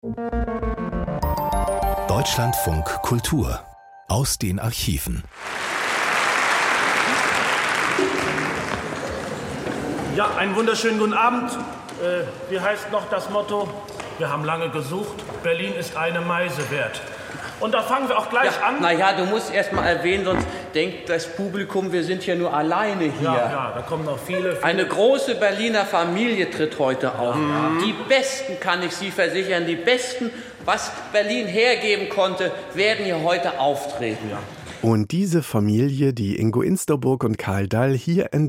Deutschlandfunk Kultur aus den Archiven. Ja, einen wunderschönen guten Abend. Wie heißt noch das Motto? Wir haben lange gesucht. Berlin ist eine Meise wert. Und da fangen wir auch gleich an. Naja, du musst erst mal erwähnen, sonst denkt das Publikum, wir sind ja nur alleine hier. Ja, da kommen noch viele. Eine große Berliner Familie tritt heute auf. Ja. Die Besten, kann ich Sie versichern, die Besten, was Berlin hergeben konnte, werden hier heute auftreten. Ja. Und diese Familie, die Ingo Insterburg und Karl Dall hier Ende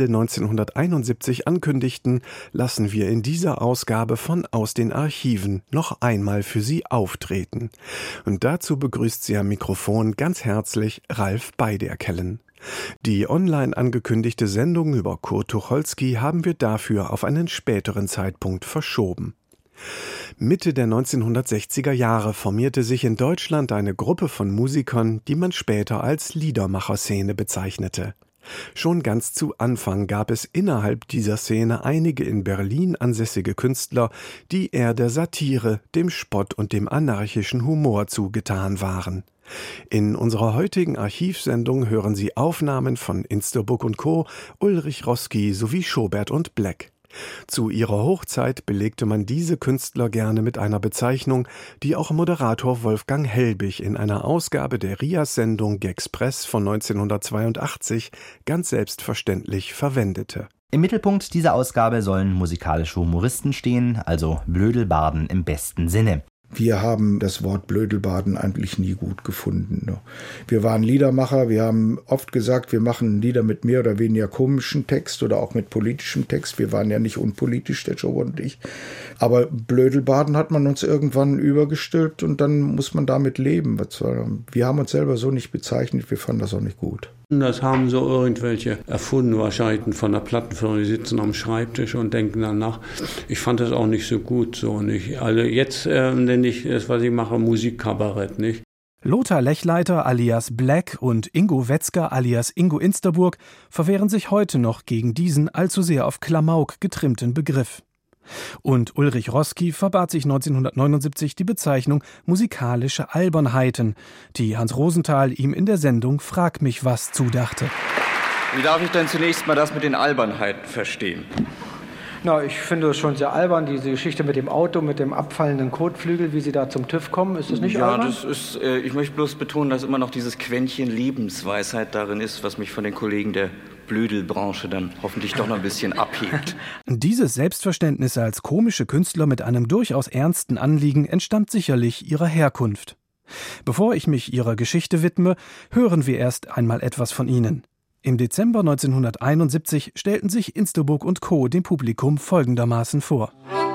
1971 ankündigten, lassen wir in dieser Ausgabe von Aus den Archiven noch einmal für Sie auftreten. Und dazu begrüßt sie am Mikrofon ganz herzlich Ralf Beiderkellen. Die online angekündigte Sendung über Kurt Tucholsky haben wir dafür auf einen späteren Zeitpunkt verschoben. Mitte der 1960er Jahre formierte sich in Deutschland eine Gruppe von Musikern, die man später als Liedermacher-Szene bezeichnete. Schon ganz zu Anfang gab es innerhalb dieser Szene einige in Berlin ansässige Künstler, die eher der Satire, dem Spott und dem anarchischen Humor zugetan waren. In unserer heutigen Archivsendung hören Sie Aufnahmen von Insterburg und Co., Ulrich Roski sowie Schobert und Black. Zu ihrer Hochzeit belegte man diese Künstler gerne mit einer Bezeichnung, die auch Moderator Wolfgang Helbig in einer Ausgabe der RIAS-Sendung Gexpress von 1982 ganz selbstverständlich verwendete. Im Mittelpunkt dieser Ausgabe sollen musikalische Humoristen stehen, also Blödelbarden im besten Sinne. Wir haben das Wort Blödelbaden eigentlich nie gut gefunden. Wir waren Liedermacher, wir haben oft gesagt, wir machen Lieder mit mehr oder weniger komischem Text oder auch mit politischem Text. Wir waren ja nicht unpolitisch, der Joe und ich. Aber Blödelbaden hat man uns irgendwann übergestülpt und dann muss man damit leben. Wir haben uns selber so nicht bezeichnet, wir fanden das auch nicht gut. Das haben so irgendwelche erfunden, wahrscheinlich von der Plattenfirma, die sitzen am Schreibtisch und denken dann nach. Ich fand das auch nicht so gut, so nicht. Also jetzt nenne ich das, was ich mache, Musikkabarett, nicht? Lothar Lechleiter alias Black und Ingo Wetzger alias Ingo Insterburg verwehren sich heute noch gegen diesen allzu sehr auf Klamauk getrimmten Begriff. Und Ulrich Roski verbat sich 1979 die Bezeichnung musikalische Albernheiten, die Hans Rosenthal ihm in der Sendung Frag mich was zudachte. Wie darf ich denn zunächst mal das mit den Albernheiten verstehen? Na, ich finde es schon sehr albern, diese Geschichte mit dem Auto, mit dem abfallenden Kotflügel, wie Sie da zum TÜV kommen. Ist das nicht albern? Ja, das ist, ich möchte bloß betonen, dass immer noch dieses Quäntchen Lebensweisheit darin ist, was mich von den Kollegen der Blödelbranche dann hoffentlich doch noch ein bisschen abhebt. Dieses Selbstverständnis als komische Künstler mit einem durchaus ernsten Anliegen entstammt sicherlich ihrer Herkunft. Bevor ich mich ihrer Geschichte widme, hören wir erst einmal etwas von ihnen. Im Dezember 1971 stellten sich Insterburg und Co. dem Publikum folgendermaßen vor.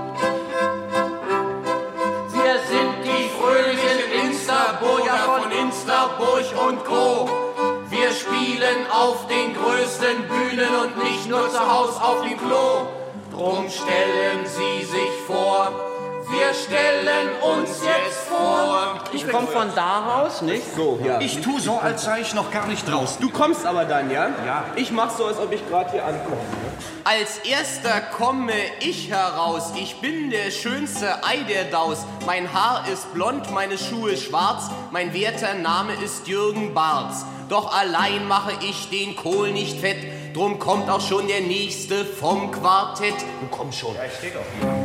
Wir sind die fröhlichen Insterburger von Insterburg und Co. Wir spielen auf den größten Bühnen und nicht nur zu Haus auf dem Klo. Drum stellen Sie sich vor, wir stellen uns jetzt vor. Ich komme von da raus, nicht? So, ja. Ich tue so, als sei ich noch gar nicht draußen. Du kommst aber dann, ja? Ja. Ich mach so, als ob ich gerade hier ankomme. Als erster komme ich heraus. Ich bin der schönste Ei der Daus. Mein Haar ist blond, meine Schuhe schwarz. Mein werter Name ist Jürgen Barz. Doch allein mache ich den Kohl nicht fett. Drum kommt auch schon der Nächste vom Quartett. Du komm schon. Ja, ich steh doch hier.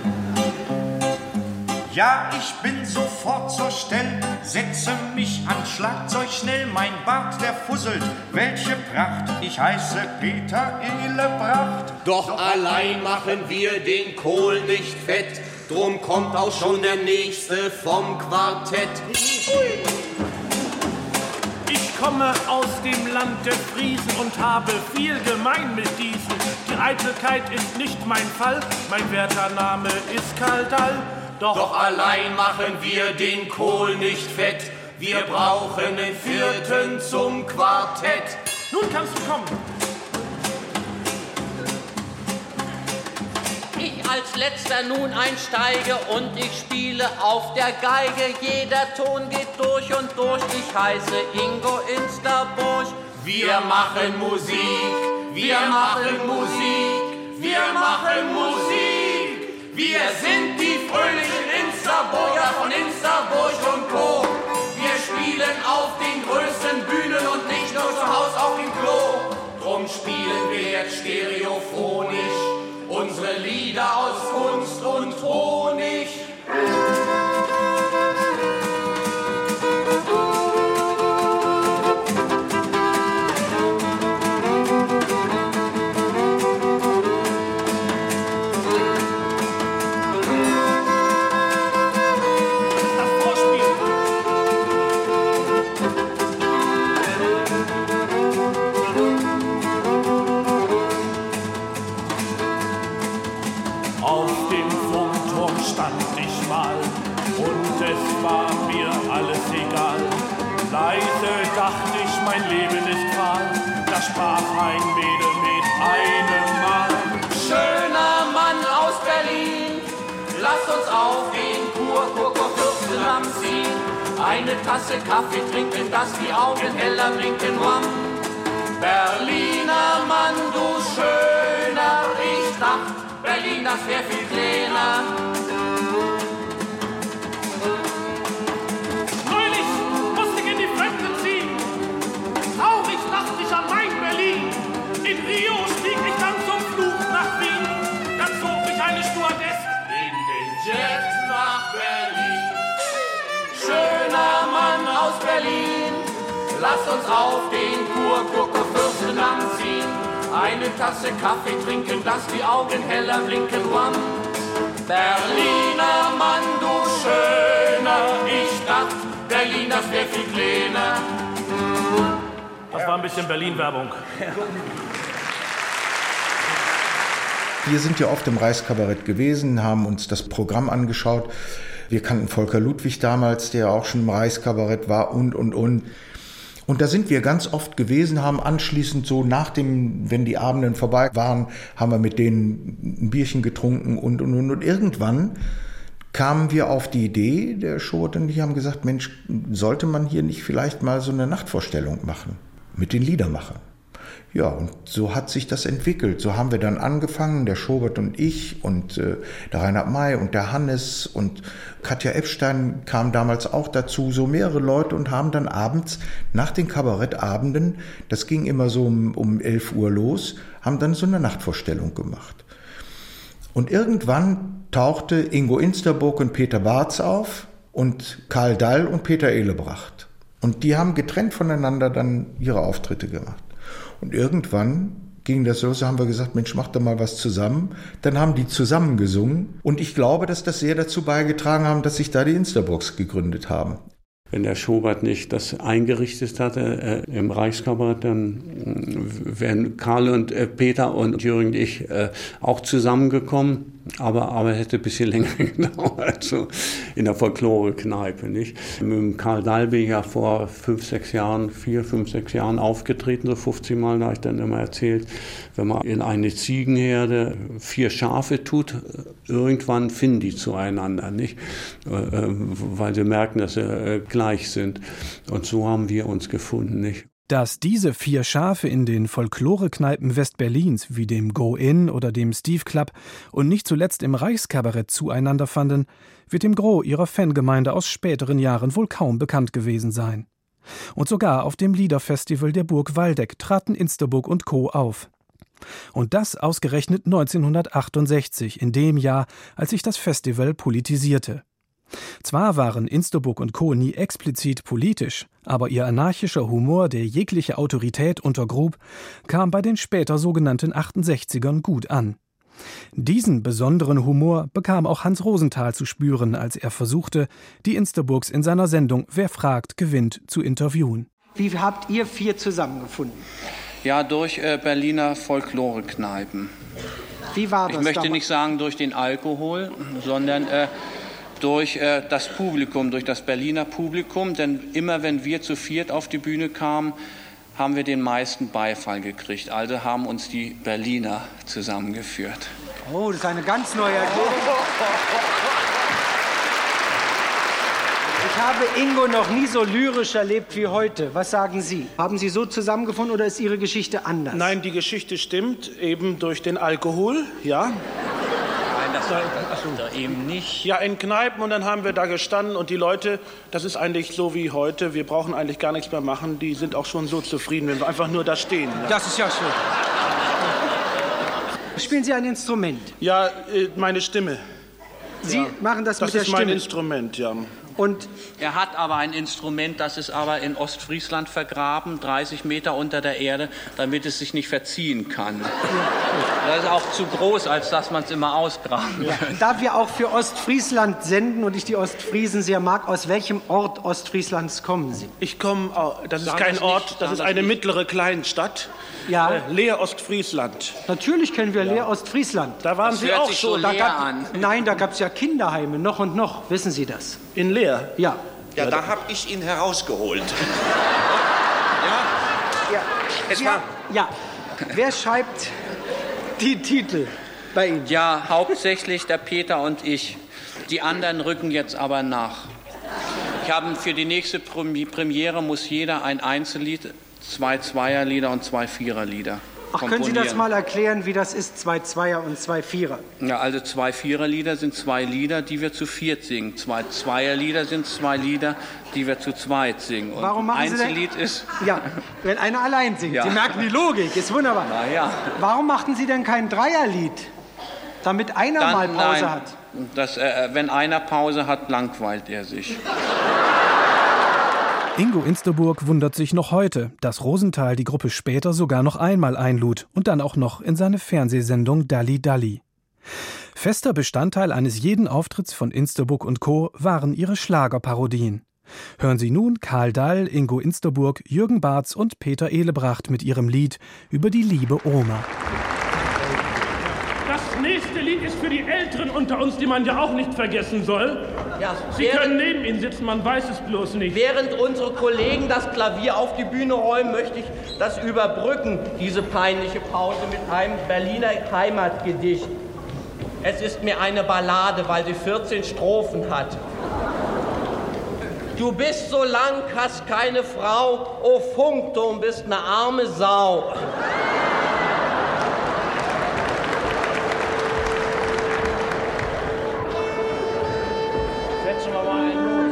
Ja, ich bin sofort zur Stelle, setze mich an Schlagzeug schnell, mein Bart, der fusselt, welche Pracht, ich heiße Peter Ehlebracht. Doch allein machen wir den Kohl nicht fett, drum kommt auch schon der Nächste vom Quartett. Ich komme aus dem Land der Friesen und habe viel gemein mit diesen. Die Eitelkeit ist nicht mein Fall, mein werter Name ist Karl Dall. Doch allein machen wir den Kohl nicht fett. Wir brauchen den Vierten zum Quartett. Nun kannst du kommen. Ich als Letzter nun einsteige und ich spiele auf der Geige. Jeder Ton geht durch und durch. Ich heiße Ingo Insterburg. Wir machen Musik, wir machen Musik, wir machen Musik. Wir sind die fröhlichen Insterburger war mir alles egal. Leise dachte ich, mein Leben ist fahl. Da sprach ein Mädel mit einem Mal. Schöner Mann aus Berlin, lass uns aufgehen, Kurfürstendamm ziehen. Eine Tasse Kaffee trinken, dass die Augen heller blinken, Rum. Berliner Mann, du Schöner, ich dacht, Berlin, das wär viel kleiner. Neulich musste ich in die Fremden ziehen. Traurig dachte ich an mein Berlin. In Rio stieg ich dann zum Flug nach Wien. Dann zog mich eine Stewardess in den Jet nach Berlin. Schöner Mann aus Berlin, lass uns auf den Kurfürstendamm ziehen. Eine Tasse Kaffee trinken, dass die Augen heller blinken, Rum. Berliner Mann, du Schöner, ich dacht, Berlin, das wär viel kleiner. Das war ein bisschen Berlin-Werbung. Wir sind ja oft im Reichskabarett gewesen, haben uns das Programm angeschaut. Wir kannten Volker Ludwig damals, der auch schon im Reichskabarett war und. Und da sind wir ganz oft gewesen, haben anschließend so wenn die Abenden vorbei waren, haben wir mit denen ein Bierchen getrunken und. Und irgendwann kamen wir auf die Idee, der Schubert und ich haben gesagt, Mensch, sollte man hier nicht vielleicht mal so eine Nachtvorstellung machen mit den Liedermachern? Ja, und so hat sich das entwickelt. So haben wir dann angefangen, der Schubert und ich und der Reinhard May und der Hannes und Katja Epstein kam damals auch dazu, so mehrere Leute und haben dann abends nach den Kabarettabenden, das ging immer so um 11 Uhr los, haben dann so eine Nachtvorstellung gemacht. Und irgendwann tauchte Ingo Insterburg und Peter Bartz auf und Karl Dall und Peter Ehlebracht. Und die haben getrennt voneinander dann ihre Auftritte gemacht. Und irgendwann ging das los, haben wir gesagt, Mensch, mach doch mal was zusammen. Dann haben die zusammen gesungen. Und ich glaube, dass das sehr dazu beigetragen haben, dass sich da die Insterburgs gegründet haben. Wenn der Schubert nicht das eingerichtet hatte im Reichskabarett, dann wären Karl und Peter und Jürgen und ich auch zusammengekommen. Aber hätte ein bisschen länger gedauert, so in der Folklore-Kneipe, nicht? Mit dem Karl Dall bin ich ja vor 5, 6 Jahren aufgetreten, so 15 Mal, da habe ich dann immer erzählt, wenn man in eine Ziegenherde 4 Schafe tut, irgendwann finden die zueinander, nicht? Weil sie merken, dass sie gleich sind. Und so haben wir uns gefunden, nicht? Dass diese 4 Schafe in den Folklore-Kneipen Westberlins wie dem Go-In oder dem Steve Club und nicht zuletzt im Reichskabarett zueinander fanden, wird dem Gros ihrer Fangemeinde aus späteren Jahren wohl kaum bekannt gewesen sein. Und sogar auf dem Liederfestival der Burg Waldeck traten Insterburg und Co. auf. Und das ausgerechnet 1968, in dem Jahr, als sich das Festival politisierte. Zwar waren Insterburg und Co. nie explizit politisch, aber ihr anarchischer Humor, der jegliche Autorität untergrub, kam bei den später sogenannten 68ern gut an. Diesen besonderen Humor bekam auch Hans Rosenthal zu spüren, als er versuchte, die Insterburgs in seiner Sendung Wer fragt, gewinnt zu interviewen. Wie habt ihr 4 zusammengefunden? Ja, durch Berliner Folklore-Kneipen. Wie war das? Ich möchte nicht sagen durch den Alkohol, sondern durch das Publikum, durch das Berliner Publikum. Denn immer wenn wir zu 4 auf die Bühne kamen, haben wir den meisten Beifall gekriegt. Also haben uns die Berliner zusammengeführt. Oh, das ist eine ganz neue Erklärung. Ich habe Ingo noch nie so lyrisch erlebt wie heute. Was sagen Sie? Haben Sie so zusammengefunden oder ist Ihre Geschichte anders? Nein, die Geschichte stimmt, eben durch den Alkohol, ja. Das eben nicht. Ja, in Kneipen und dann haben wir da gestanden und die Leute, das ist eigentlich so wie heute, wir brauchen eigentlich gar nichts mehr machen, die sind auch schon so zufrieden, wenn wir einfach nur da stehen. Ja. Das ist ja schön. Spielen Sie ein Instrument? Ja, meine Stimme. Sie machen das mit der Stimme? Das ist mein Instrument, ja. Und er hat aber ein Instrument, das ist aber in Ostfriesland vergraben, 30 Meter unter der Erde, damit es sich nicht verziehen kann. Das ist auch zu groß, als dass man es immer ausgraben kann. Da wir auch für Ostfriesland senden und ich die Ostfriesen sehr mag, aus welchem Ort Ostfrieslands kommen Sie? Ich komme, das ist kein Ort, das ist eine mittlere Kleinstadt. Ja. Leer Ostfriesland. Natürlich kennen wir Leer Ostfriesland. Da waren Sie auch schon. Nein, da gab es ja Kinderheime, noch und noch. Wissen Sie das? In Leer? der? Ja. Ja, da habe ich ihn herausgeholt. Ja. Wer schreibt die Titel bei Ihnen? Ja, hauptsächlich der Peter und ich. Die anderen rücken jetzt aber nach. Ich habe für die nächste Premiere muss jeder ein Einzellied, 2 Zweierlieder und 2 Viererlieder komponieren. Können Sie das mal erklären, wie das ist, 2 Zweier und 2 Vierer? Ja, also 2 Viererlieder sind 2 Lieder, die wir zu viert singen. 2 Zweierlieder sind 2 Lieder, die wir zu zweit singen. Und Warum machen Sie Einzellied ist... Ja, wenn einer allein singt. Ja. Sie merken die Logik, ist wunderbar. Na ja. Warum machten Sie denn kein Dreierlied, damit einer Dann, mal Pause nein, hat? Wenn einer Pause hat, langweilt er sich. Ingo Insterburg wundert sich noch heute, dass Rosenthal die Gruppe später sogar noch einmal einlud und dann auch noch in seine Fernsehsendung Dalli Dalli. Fester Bestandteil eines jeden Auftritts von Insterburg und Co. waren ihre Schlagerparodien. Hören Sie nun Karl Dall, Ingo Insterburg, Jürgen Barz und Peter Ehlebracht mit ihrem Lied über die liebe Oma. Das nächste Lied ist für die Älteren unter uns, die man ja auch nicht vergessen soll. Ja, Sie können neben Ihnen sitzen, man weiß es bloß nicht. Während unsere Kollegen das Klavier auf die Bühne räumen, möchte ich das überbrücken, diese peinliche Pause, mit einem Berliner Heimatgedicht. Es ist mir eine Ballade, weil sie 14 Strophen hat. Du bist so lang, hast keine Frau, o Funkturm, bist ne arme Sau. Setzen wir mal einen los.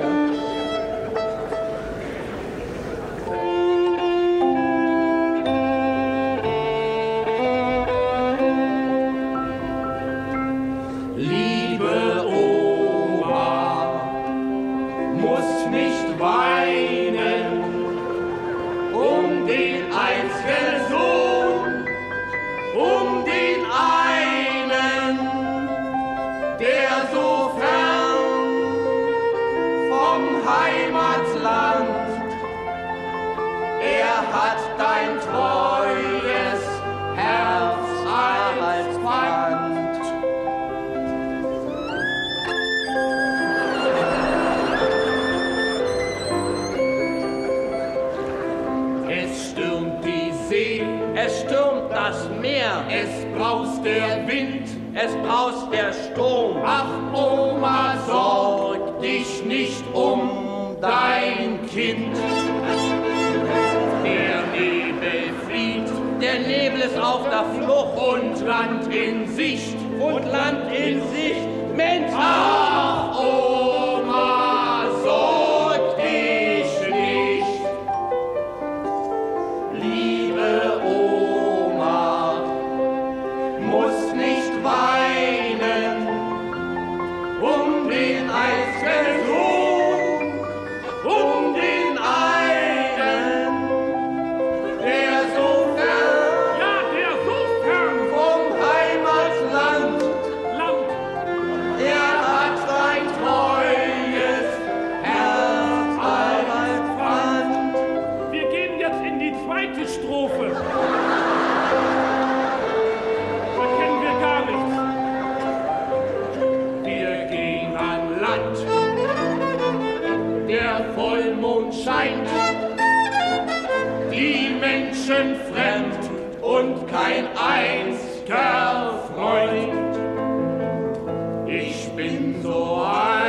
Liebe Oma, musst nicht weinen um den einzigen Sohn, um den einen, der so fern vom Heimatland, er hat dein treues Herz als Pfand. Es stürmt die See, Es stürmt das Meer, es braust der Wind, es braust der Sturm. ach Oma, sorg dich nicht um dein Kind. Der Nebel flieht Der Nebel ist auf der Flucht und Land in Sicht. und Land in Sicht. Mensch, Ach Oma, sorg dich nicht. Liebe Oma, muss nicht weinen um den einzigen Sohn, um den einen, der so fern, ja, der so fern vom Heimatland, er hat sein treues Herz als Pfand. Wir gehen jetzt in die zweite Strophe. Da kennen wir gar nichts. Wir gehen an Land, der Vollmond scheint, die Menschen fremd und kein einziger Freund. Ich bin so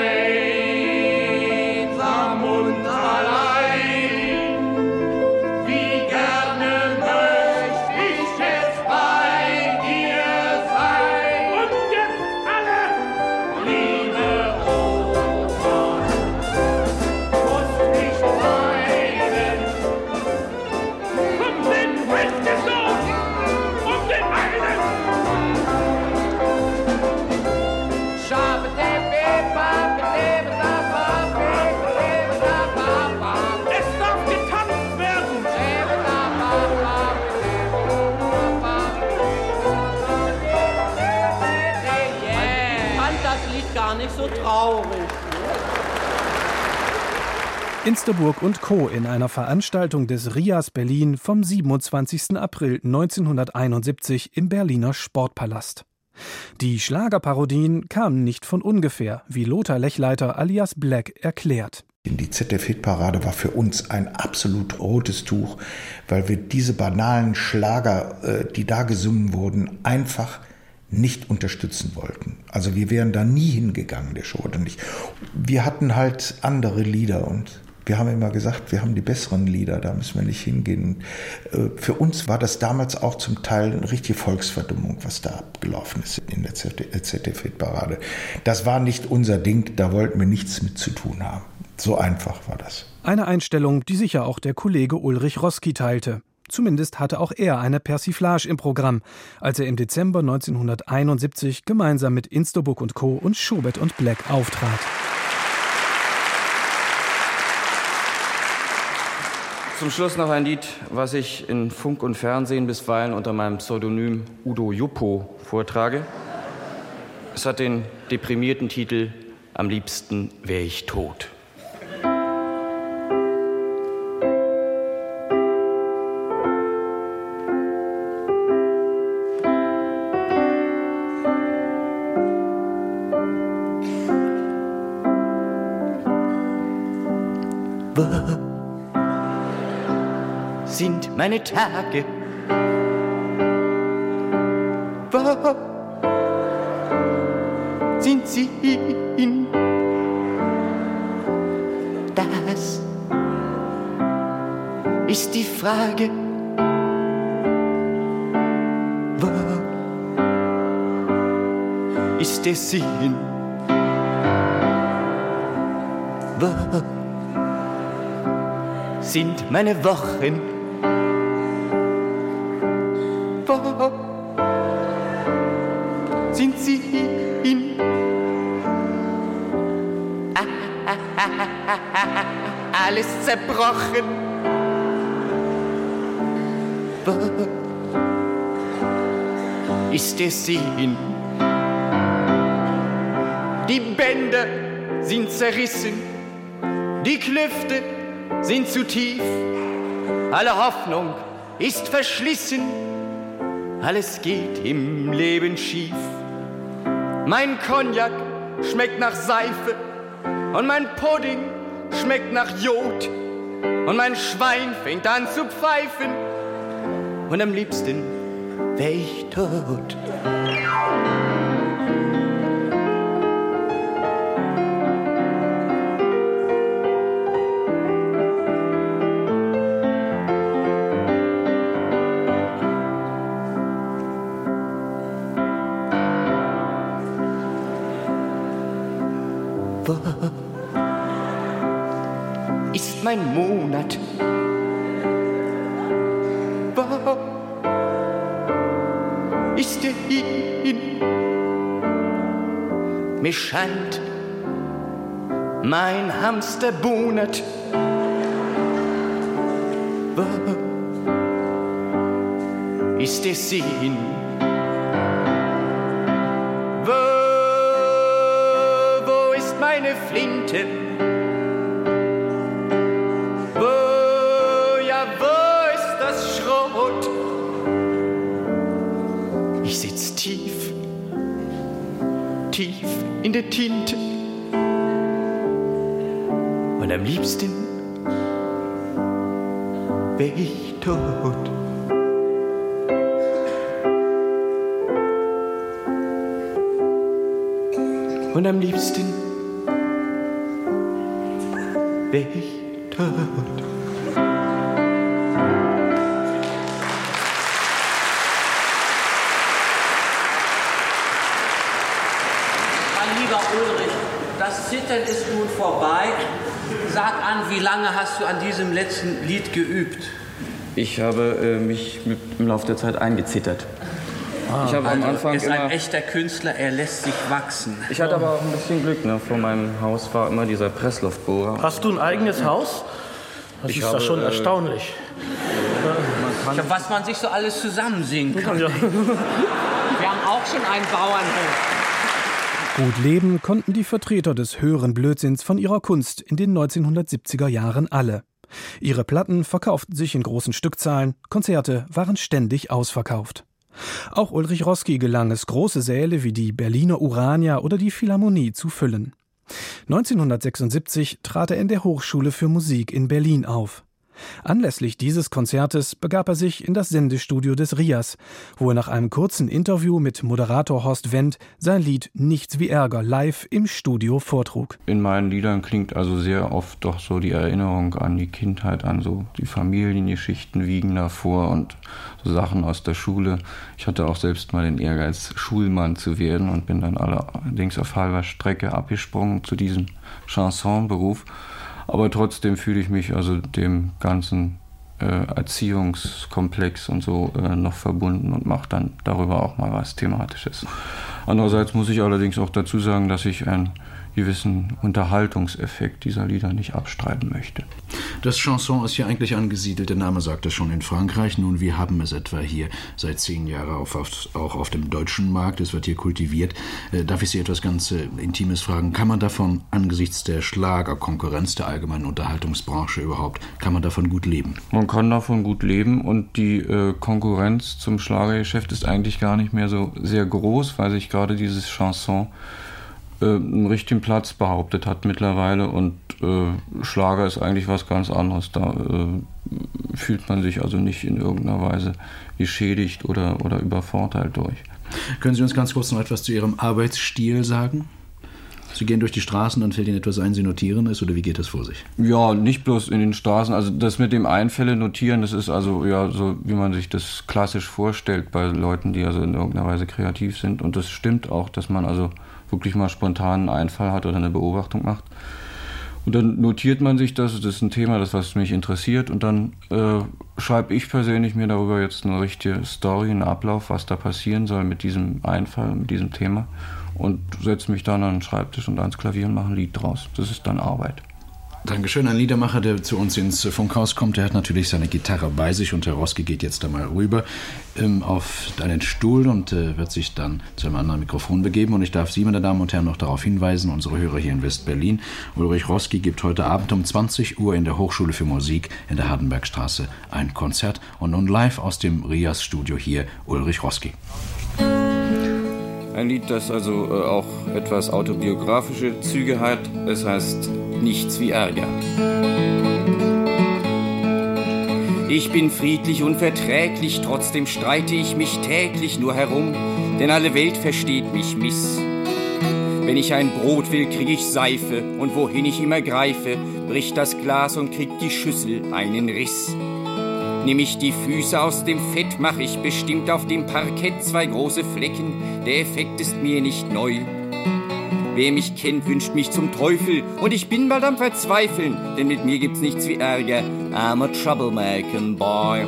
einsam und allein, wie gerne möchte ich es bei dir sein. Und jetzt alle, liebe Oma, musst nicht weinen um den besten Sohn, um den einen. Es darf getanzt werden. ich fand das Lied gar nicht so traurig. Insterburg und Co. in einer Veranstaltung des RIAS Berlin vom 27. April 1971 im Berliner Sportpalast. Die Schlagerparodien kamen nicht von ungefähr, wie Lothar Lechleiter alias Black erklärt. Die ZDF-Hitparade war für uns ein absolut rotes Tuch, weil wir diese banalen Schlager, die da gesungen wurden, einfach nicht unterstützen wollten. Also wir wären da nie hingegangen, der Show oder nicht. Wir hatten halt andere Lieder und wir haben immer gesagt, wir haben die besseren Lieder, da müssen wir nicht hingehen. Für uns war das damals auch zum Teil eine richtige Volksverdummung, was da abgelaufen ist in der ZDF-Hitparade. Das war nicht unser Ding, da wollten wir nichts mit zu tun haben. So einfach war das. Eine Einstellung, die sicher auch der Kollege Ulrich Roski teilte. Zumindest hatte auch er eine Persiflage im Programm, als er im Dezember 1971 gemeinsam mit Insterburg und Co. und Schubert und Black auftrat. Zum Schluss noch ein Lied, was ich in Funk und Fernsehen bisweilen unter meinem Pseudonym Udo Juppo vortrage. Es hat den deprimierten Titel »Am liebsten wär ich tot«. Sind meine Tage, wo sind sie hin? Das ist die Frage, wo ist der Sinn? Wo sind meine Wochen? Wo sind sie hin? Alles zerbrochen. Wo ist der Sinn? Die Bänder sind zerrissen, die Klüfte sind zu tief, alle Hoffnung ist verschlissen, alles geht im Leben schief. Mein Cognac schmeckt nach Seife und mein Pudding schmeckt nach Jod und mein Schwein fängt an zu pfeifen und am liebsten wär ich tot. Wo ist mein Monat? Wo ist der hin? Mir scheint, mein Hamster bonert. Wo ist der Sinn? Meine Flinte, wo ist das Schrot? Ich sitz tief in der Tinte und am liebsten wär ich tot. Und am liebsten wär ich tot. Mein lieber Ulrich, das Zittern ist nun vorbei. Sag an, wie lange hast du an diesem letzten Lied geübt? Ich habe mich im Laufe der Zeit eingezittert. Ich habe am Anfang ist ein echter Künstler, er lässt sich wachsen. Ich hatte aber auch ein bisschen Glück. Ne? Vor meinem Haus war immer dieser Pressluftbohrer. Hast du ein eigenes Haus? Das ist doch schon erstaunlich. Was man sich so alles zusammensingen kann. Ja. Wir haben auch schon einen Bauernhof. Gut leben konnten die Vertreter des höheren Blödsinns von ihrer Kunst in den 1970er Jahren alle. Ihre Platten verkauften sich in großen Stückzahlen, Konzerte waren ständig ausverkauft. Auch Ulrich Roski gelang es, große Säle wie die Berliner Urania oder die Philharmonie zu füllen. 1976 trat er in der Hochschule für Musik in Berlin auf. Anlässlich dieses Konzertes begab er sich in das Sendestudio des RIAS, wo er nach einem kurzen Interview mit Moderator Horst Wendt sein Lied »Nichts wie Ärger« live im Studio vortrug. In meinen Liedern klingt also sehr oft doch so die Erinnerung an die Kindheit, an so die Familiengeschichten wiegen davor und so Sachen aus der Schule. Ich hatte auch selbst mal den Ehrgeiz, Schulmann zu werden und bin dann allerdings auf halber Strecke abgesprungen zu diesem Chansonberuf. Aber trotzdem fühle ich mich also dem ganzen Erziehungskomplex und so noch verbunden und mache dann darüber auch mal was Thematisches. Andererseits muss ich allerdings auch dazu sagen, dass ich einen gewissen Unterhaltungseffekt dieser Lieder nicht abstreiten möchte. Das Chanson ist ja eigentlich angesiedelt, der Name sagt es schon, in Frankreich. Nun, wir haben es etwa hier seit 10 Jahren auch auf dem deutschen Markt. Es wird hier kultiviert. Darf ich Sie etwas ganz Intimes fragen? Kann man davon angesichts der Schlagerkonkurrenz der allgemeinen Unterhaltungsbranche überhaupt, kann man davon gut leben? Man kann davon gut leben und die Konkurrenz zum Schlagergeschäft ist eigentlich gar nicht mehr so sehr groß, weil sich gerade dieses Chanson einen richtigen Platz behauptet hat mittlerweile und Schlager ist eigentlich was ganz anderes. Da fühlt man sich also nicht in irgendeiner Weise geschädigt oder übervorteilt durch. Können Sie uns ganz kurz noch etwas zu Ihrem Arbeitsstil sagen? Sie gehen durch die Straßen, dann fällt Ihnen etwas ein, Sie notieren es, oder wie geht das vor sich? Ja, nicht bloß in den Straßen. Also das mit dem Einfälle notieren, das ist also ja so, wie man sich das klassisch vorstellt bei Leuten, die also in irgendeiner Weise kreativ sind. Und das stimmt auch, dass man also wirklich mal spontan einen Einfall hat oder eine Beobachtung macht. Und dann notiert man sich das ist ein Thema, das was mich interessiert. Und dann schreibe ich persönlich mir darüber jetzt eine richtige Story, einen Ablauf, was da passieren soll mit diesem Einfall, mit diesem Thema. Und setze mich dann an den Schreibtisch und ans Klavier und mache ein Lied draus. Das ist dann Arbeit. Dankeschön. Ein Liedermacher, der zu uns ins Funkhaus kommt, der hat natürlich seine Gitarre bei sich und Herr Roski geht jetzt einmal rüber auf einen Stuhl und wird sich dann zu einem anderen Mikrofon begeben. Und ich darf Sie, meine Damen und Herren, noch darauf hinweisen, unsere Hörer hier in West-Berlin, Ulrich Roski gibt heute Abend um 20 Uhr in der Hochschule für Musik in der Hardenbergstraße ein Konzert. Und nun live aus dem RIAS-Studio hier Ulrich Roski. Ein Lied, das also auch etwas autobiografische Züge hat. Es heißt Nichts wie Ärger. Ich bin friedlich und verträglich, trotzdem streite ich mich täglich nur herum, denn alle Welt versteht mich miss. Wenn ich ein Brot will, krieg ich Seife, und wohin ich immer greife, bricht das Glas und kriegt die Schüssel einen Riss. Nimm ich die Füße aus dem Fett, mach ich bestimmt auf dem Parkett 2 große Flecken. Der Effekt ist mir nicht neu. Wer mich kennt, wünscht mich zum Teufel und ich bin bald am Verzweifeln, denn mit mir gibt's nichts wie Ärger. I'm a troublemaking boy.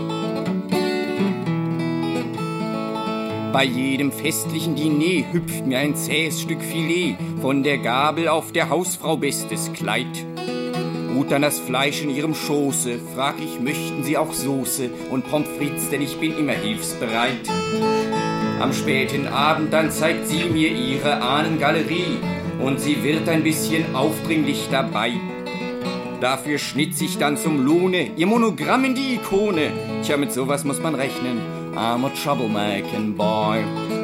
Bei jedem festlichen Diner hüpft mir ein zähes Stück Filet von der Gabel auf der Hausfrau bestes Kleid. Ruht dann das Fleisch in ihrem Schoße, frag ich, möchten Sie auch Soße und Pommes frites, denn ich bin immer hilfsbereit. Am späten Abend dann zeigt sie mir ihre Ahnengalerie und sie wird ein bisschen aufdringlich dabei. Dafür schnitz ich dann zum Lohne ihr Monogramm in die Ikone. Tja, mit sowas muss man rechnen. I'm a troublemaking boy.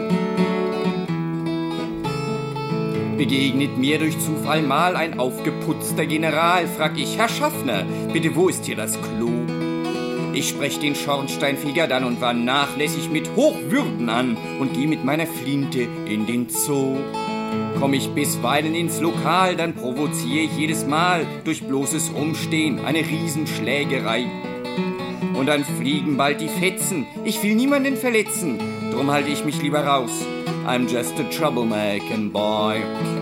Begegnet mir durch Zufall mal ein aufgeputzter General, frag ich, Herr Schaffner, bitte, wo ist hier das Klo? Ich sprech den Schornsteinfeger dann und war nachlässig mit Hochwürden an und geh mit meiner Flinte in den Zoo. Komm ich bisweilen ins Lokal, dann provoziere ich jedes Mal durch bloßes Rumstehen eine Riesenschlägerei. Und dann fliegen bald die Fetzen, ich will niemanden verletzen, drum halte ich mich lieber raus. I'm just a troublemaking boy.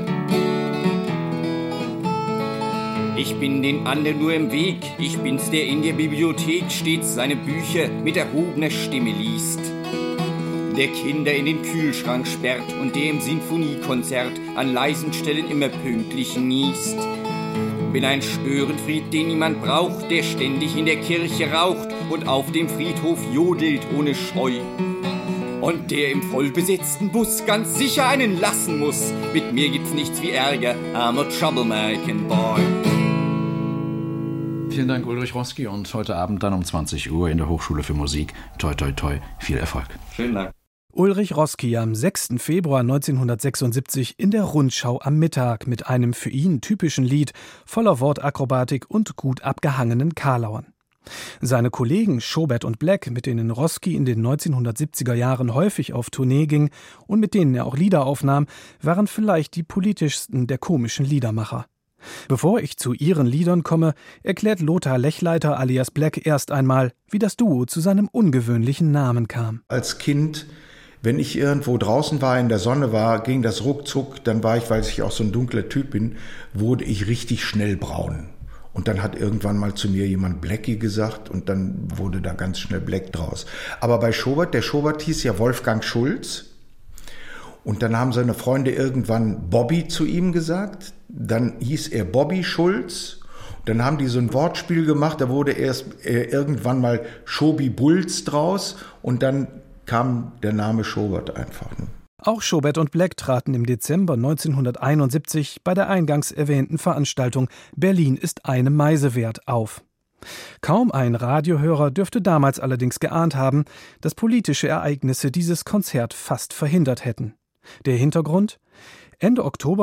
Ich bin den anderen nur im Weg, ich bin's, der in der Bibliothek stets seine Bücher mit erhobener Stimme liest. Der Kinder in den Kühlschrank sperrt und der im Sinfoniekonzert an leisen Stellen immer pünktlich niest. Bin ein Störenfried, den niemand braucht, der ständig in der Kirche raucht und auf dem Friedhof jodelt ohne Scheu. Und der im vollbesetzten Bus ganz sicher einen lassen muss. Mit mir gibt's nichts wie Ärger, I'm a troublemaking boy. Vielen Dank, Ulrich Roski, und heute Abend dann um 20 Uhr in der Hochschule für Musik. Toi, toi, toi, viel Erfolg. Vielen Dank. Ulrich Roski am 6. Februar 1976 in der Rundschau am Mittag mit einem für ihn typischen Lied voller Wortakrobatik und gut abgehangenen Karlauern. Seine Kollegen Schobert und Black, mit denen Roski in den 1970er Jahren häufig auf Tournee ging und mit denen er auch Lieder aufnahm, waren vielleicht die politischsten der komischen Liedermacher. Bevor ich zu ihren Liedern komme, erklärt Lothar Lechleiter alias Black erst einmal, wie das Duo zu seinem ungewöhnlichen Namen kam. Als Kind, wenn ich irgendwo draußen war, in der Sonne war, ging das ruckzuck, dann war ich, weil ich auch so ein dunkler Typ bin, wurde ich richtig schnell braun. Und dann hat irgendwann mal zu mir jemand Blackie gesagt und dann wurde da ganz schnell Black draus. Aber bei Schobert, der Schobert hieß ja Wolfgang Schulz. Und dann haben seine Freunde irgendwann Bobby zu ihm gesagt. Dann hieß er Bobby Schulz. Dann haben die so ein Wortspiel gemacht, da wurde erst irgendwann mal Schobi Bulls draus und dann kam der Name Schobert einfach. Auch Schobert und Black traten im Dezember 1971 bei der eingangs erwähnten Veranstaltung Berlin ist eine Meise wert auf. Kaum ein Radiohörer dürfte damals allerdings geahnt haben, dass politische Ereignisse dieses Konzert fast verhindert hätten. Der Hintergrund? Ende Oktober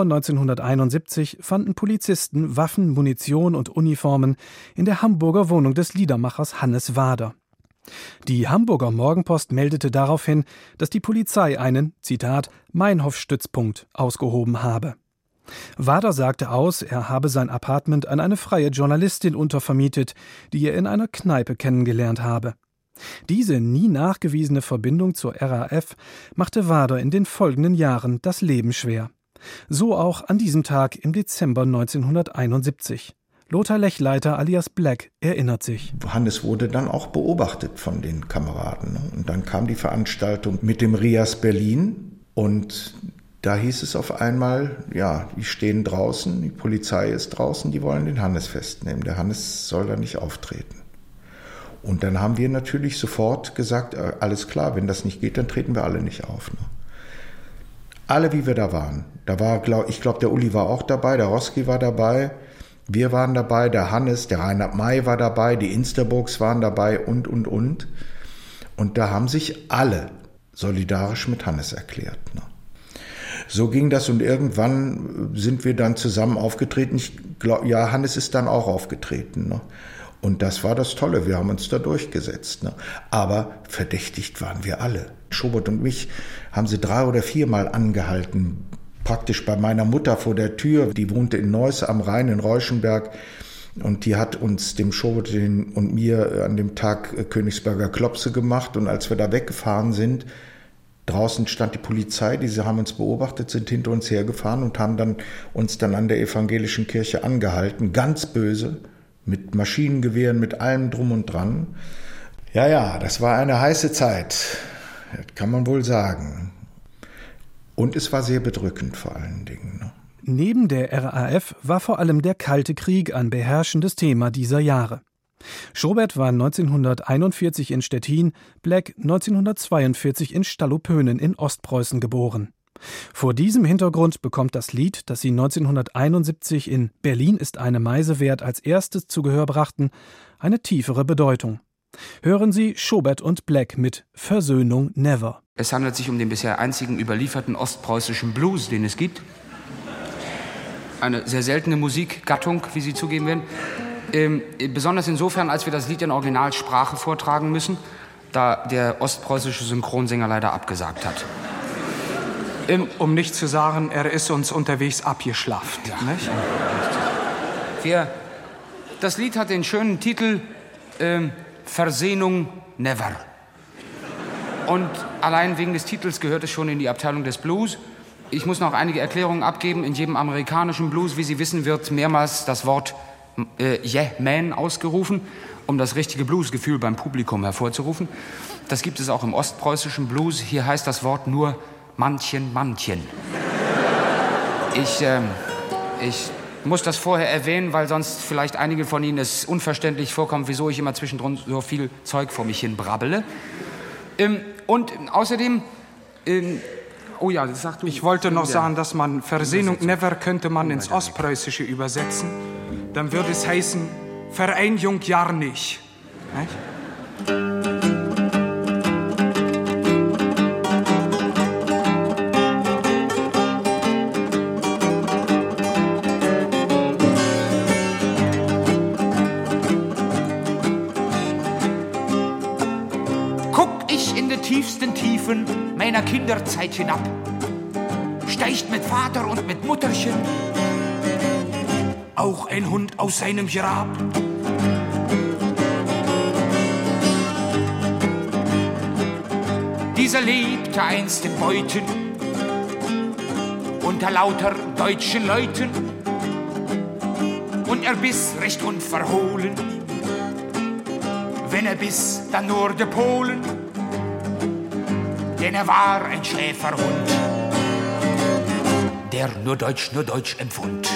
1971 fanden Polizisten Waffen, Munition und Uniformen in der Hamburger Wohnung des Liedermachers Hannes Wader. Die Hamburger Morgenpost meldete daraufhin, dass die Polizei einen, Zitat, Meinhof-Stützpunkt ausgehoben habe. Wader sagte aus, er habe sein Appartement an eine freie Journalistin untervermietet, die er in einer Kneipe kennengelernt habe. Diese nie nachgewiesene Verbindung zur RAF machte Wader in den folgenden Jahren das Leben schwer. So auch an diesem Tag im Dezember 1971. Lothar Lechleiter alias Black erinnert sich. Hannes wurde dann auch beobachtet von den Kameraden. Und dann kam die Veranstaltung mit dem Rias Berlin und da hieß es auf einmal, ja, die stehen draußen, die Polizei ist draußen, die wollen den Hannes festnehmen. Der Hannes soll da nicht auftreten. Und dann haben wir natürlich sofort gesagt, alles klar, wenn das nicht geht, dann treten wir alle nicht auf. Ne? Alle, wie wir da waren. Ich glaube, der Uli war auch dabei, der Roski war dabei, wir waren dabei, der Hannes, der Reinhard May war dabei, die Insterburgs waren dabei und. Und da haben sich alle solidarisch mit Hannes erklärt. Ne? So ging das und irgendwann sind wir dann zusammen aufgetreten. Ich glaube, ja, Hannes ist dann auch aufgetreten. Ne? Und das war das Tolle, wir haben uns da durchgesetzt. Ne? Aber verdächtigt waren wir alle. Schobert und mich haben sie 3 oder 4 Mal angehalten, praktisch bei meiner Mutter vor der Tür. Die wohnte in Neuss am Rhein in Reuschenberg und die hat uns, dem Schobert und mir, an dem Tag Königsberger Klopse gemacht. Und als wir da weggefahren sind, draußen stand die Polizei, die haben uns beobachtet, sind hinter uns hergefahren und haben uns dann an der evangelischen Kirche angehalten, ganz böse, mit Maschinengewehren, mit allem drum und dran. Ja, das war eine heiße Zeit, das kann man wohl sagen. Und es war sehr bedrückend vor allen Dingen. Ne? Neben der RAF war vor allem der Kalte Krieg ein beherrschendes Thema dieser Jahre. Schobert war 1941 in Stettin, Black 1942 in Stallupönen in Ostpreußen geboren. Vor diesem Hintergrund bekommt das Lied, das sie 1971 in Berlin ist eine Meise wert als erstes zu Gehör brachten, eine tiefere Bedeutung. Hören Sie Schobert und Black mit Versöhnung Never. Es handelt sich um den bisher einzigen überlieferten ostpreußischen Blues, den es gibt. Eine sehr seltene Musikgattung, wie Sie zugeben werden. Besonders insofern, als wir das Lied in Originalsprache vortragen müssen, da der ostpreußische Synchronsänger leider abgesagt hat. Um nicht zu sagen, er ist uns unterwegs abgeschlafft. Ja. Nicht? Das Lied hat den schönen Titel Versöhnung Never. Und allein wegen des Titels gehört es schon in die Abteilung des Blues. Ich muss noch einige Erklärungen abgeben. In jedem amerikanischen Blues, wie Sie wissen, wird mehrmals das Wort Yeah Man ausgerufen, um das richtige Bluesgefühl beim Publikum hervorzurufen. Das gibt es auch im ostpreußischen Blues. Hier heißt das Wort nur Mannchen, Mannchen. Ich muss das vorher erwähnen, weil sonst vielleicht einige von Ihnen es unverständlich vorkommt, wieso ich immer zwischendrin so viel Zeug vor mich hin brabbele. Und außerdem, oh ja, das sagst du. Ich wollte noch sagen, dass man Versöhnung Never könnte man ins Ostpreußische übersetzen. Dann würde es heißen, Vereinigung ja nicht. tiefsten Tiefen meiner Kinderzeit hinab, steigt mit Vater und mit Mutterchen auch ein Hund aus seinem Grab. Dieser lebte einst in Beuthen unter lauter deutschen Leuten, und er biss recht unverhohlen. Wenn er biss, dann nur de Polen, denn er war ein Schäferhund, der nur Deutsch empfund.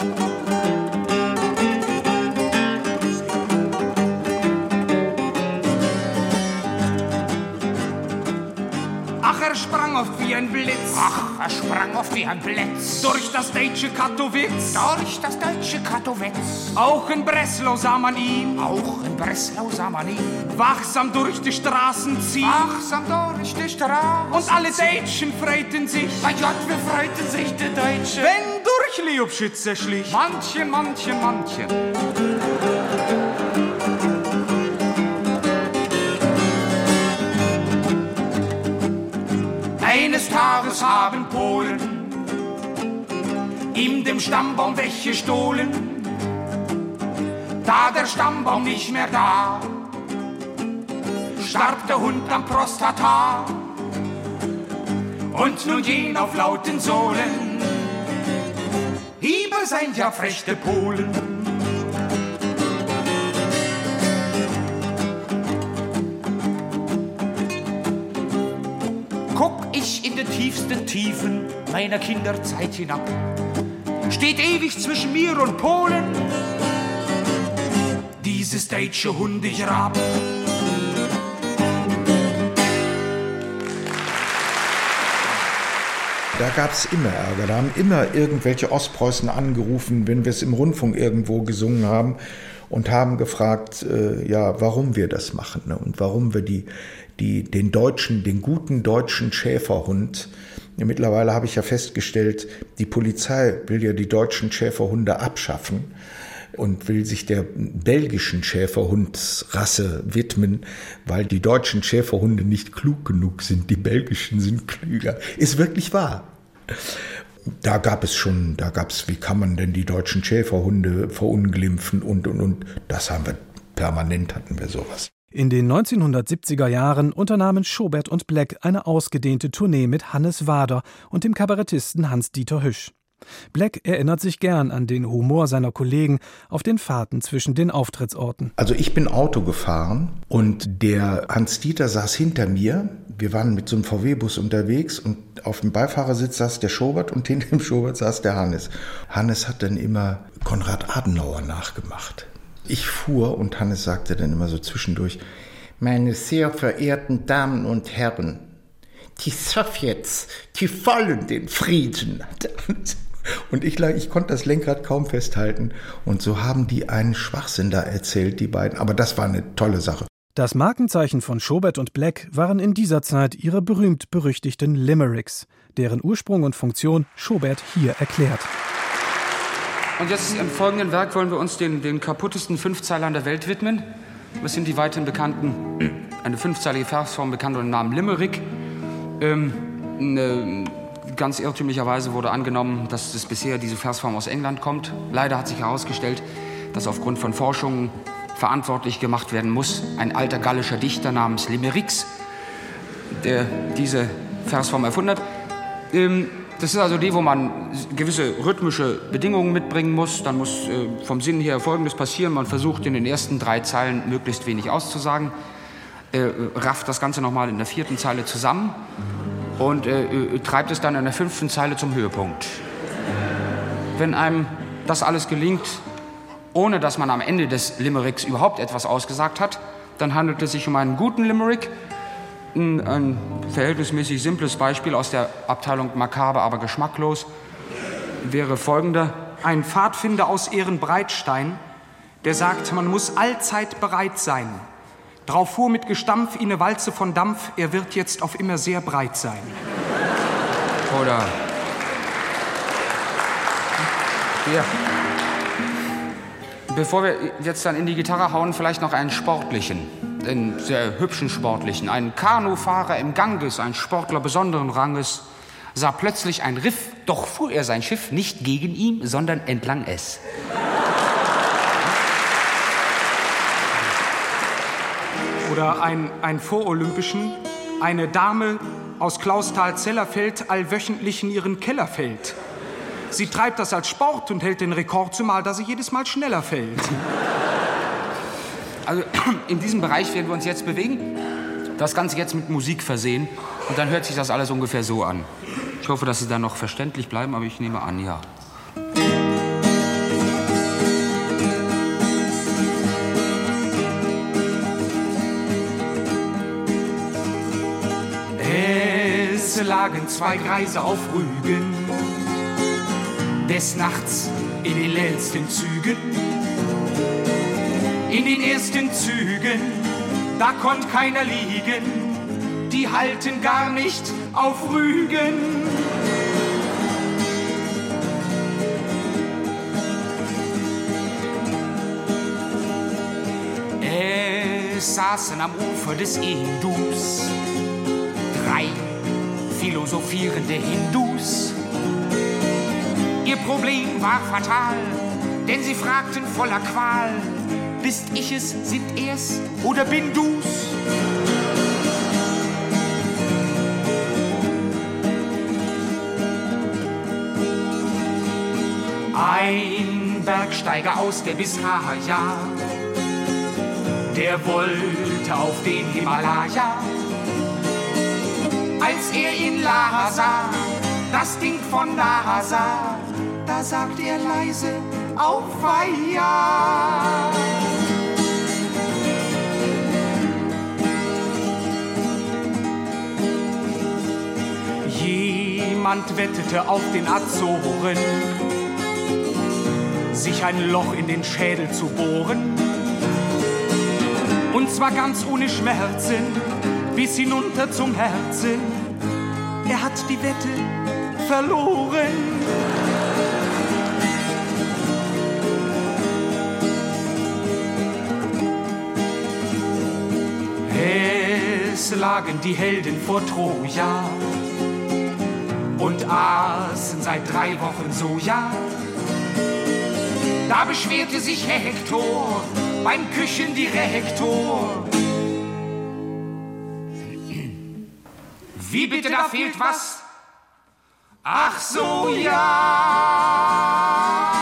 Er sprang oft wie ein Blitz. Ach, er sprang oft wie ein Blitz. Durch das deutsche Kattowitz. Durch das deutsche Kattowitz. Auch in Breslau sah man ihn. Auch in Breslau sah man ihn. Wachsam durch die Straßen ziehen. Wachsam durch die Straßen. Und alle Deutschen freuten sich. Mein Gott, wir freuten sich, die Deutschen. Wenn durch Liobschütze schlich. Manchen. Eines Tages haben Polen ihm dem Stammbaum weggestohlen. Da der Stammbaum nicht mehr da, starb der Hund am Prostata. Und nun gehen auf lauten Sohlen, Hieber sind ja frechte Polen. Guck ich in die tiefsten Tiefen meiner Kinderzeit hinab, steht ewig zwischen mir und Polen dieses deutsche Hundegrab. Da gab es immer Ärger, da haben immer irgendwelche Ostpreußen angerufen, wenn wir es im Rundfunk irgendwo gesungen haben und haben gefragt, warum wir das machen, ne? Und warum wir den guten deutschen Schäferhund, mittlerweile habe ich ja festgestellt, die Polizei will ja die deutschen Schäferhunde abschaffen und will sich der belgischen Schäferhundsrasse widmen, weil die deutschen Schäferhunde nicht klug genug sind, die belgischen sind klüger. Ist wirklich wahr. Da gab es, wie kann man denn die deutschen Schäferhunde verunglimpfen und. Das haben wir permanent, hatten wir sowas. In den 1970er Jahren unternahmen Schobert und Black eine ausgedehnte Tournee mit Hannes Wader und dem Kabarettisten Hans-Dieter Hüsch. Black erinnert sich gern an den Humor seiner Kollegen auf den Fahrten zwischen den Auftrittsorten. Also ich bin Auto gefahren und der Hans-Dieter saß hinter mir. Wir waren mit so einem VW-Bus unterwegs und auf dem Beifahrersitz saß der Schobert und hinter dem Schobert saß der Hannes. Hannes hat dann immer Konrad Adenauer nachgemacht. Ich fuhr und Hannes sagte dann immer so zwischendurch: Meine sehr verehrten Damen und Herren, die Sowjets, die wollen den Frieden. Und ich konnte das Lenkrad kaum festhalten. Und so haben die einen Schwachsinn da erzählt, die beiden. Aber das war eine tolle Sache. Das Markenzeichen von Schobert und Black waren in dieser Zeit ihre berühmt-berüchtigten Limericks, deren Ursprung und Funktion Schobert hier erklärt. Und jetzt im folgenden Werk wollen wir uns den kaputtesten Fünfzeilern der Welt widmen. Das sind die weithin bekannten, eine fünfzeilige Versform bekannt unter dem Namen Limerick. Ganz irrtümlicherweise wurde angenommen, dass bisher diese Versform aus England kommt. Leider hat sich herausgestellt, dass aufgrund von Forschungen verantwortlich gemacht werden muss ein alter gallischer Dichter namens Limericks, der diese Versform erfunden hat. Das ist also die, wo man gewisse rhythmische Bedingungen mitbringen muss. Dann muss vom Sinn her Folgendes passieren. Man versucht in den ersten 3 Zeilen möglichst wenig auszusagen, rafft das Ganze nochmal in der 4. Zeile zusammen und treibt es dann in der 5. Zeile zum Höhepunkt. Wenn einem das alles gelingt, ohne dass man am Ende des Limericks überhaupt etwas ausgesagt hat, dann handelt es sich um einen guten Limerick. Ein verhältnismäßig simples Beispiel aus der Abteilung makaber, aber geschmacklos wäre folgender. Ein Pfadfinder aus Ehrenbreitstein, der sagt, man muss allzeit bereit sein. Drauf fuhr mit Gestampf eine Walze von Dampf, er wird jetzt auf immer sehr breit sein. Oder ja. Bevor wir jetzt dann in die Gitarre hauen, vielleicht noch einen sportlichen. einen sehr hübschen Sportlichen, einen Kanufahrer im Ganges, ein Sportler besonderen Ranges, sah plötzlich ein Riff, doch fuhr er sein Schiff nicht gegen ihm, sondern entlang es. Oder ein Vorolympischen, eine Dame aus Clausthal-Zellerfeld allwöchentlich in ihren Keller fällt. Sie treibt das als Sport und hält den Rekord, zumal da sie jedes Mal schneller fällt. Also in diesem Bereich werden wir uns jetzt bewegen. Das Ganze jetzt mit Musik versehen. Und dann hört sich das alles ungefähr so an. Ich hoffe, dass Sie dann noch verständlich bleiben, aber ich nehme an, ja. Es lagen zwei Greise auf Rügen, des Nachts in den letzten Zügen. In den ersten Zügen, da konnt keiner liegen, die halten gar nicht auf Rügen. Es saßen am Ufer des Indus drei philosophierende Hindus. Ihr Problem war fatal, denn sie fragten voller Qual: Bist ich es, sind er's oder bin du's? Ein Bergsteiger aus der Biscaya, der wollte auf den Himalaya. Als er in Laha sah, das Ding von Lhasa, da sagt er leise: Auweia! Jemand wettete auf den Azoren, sich ein Loch in den Schädel zu bohren. Und zwar ganz ohne Schmerzen, bis hinunter zum Herzen. Er hat die Wette verloren. Es lagen die Helden vor Troja und aßen seit 3 Wochen Soja. Da beschwerte sich Hektor beim Küchendirektor. Wie bitte, da fehlt was? Ach so, ja.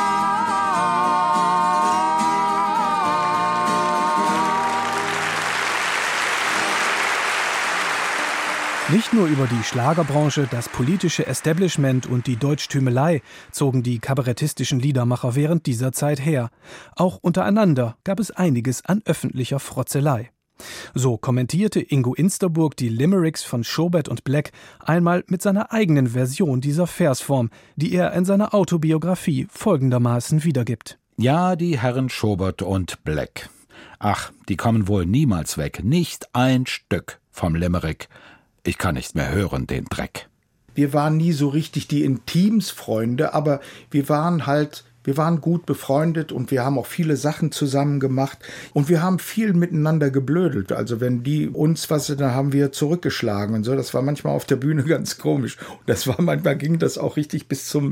Nicht nur über die Schlagerbranche, das politische Establishment und die Deutschtümelei zogen die kabarettistischen Liedermacher während dieser Zeit her. Auch untereinander gab es einiges an öffentlicher Frotzelei. So kommentierte Ingo Insterburg die Limericks von Schobert und Black einmal mit seiner eigenen Version dieser Versform, die er in seiner Autobiografie folgendermaßen wiedergibt. Ja, die Herren Schobert und Black. Ach, die kommen wohl niemals weg. Nicht ein Stück vom Limerick. Ich kann nicht mehr hören, den Dreck. Wir waren nie so richtig die Intimsfreunde, aber wir waren gut befreundet und wir haben auch viele Sachen zusammen gemacht und wir haben viel miteinander geblödelt. Also wenn die uns dann haben wir zurückgeschlagen und so. Das war manchmal auf der Bühne ganz komisch. Und manchmal ging das auch richtig bis zum,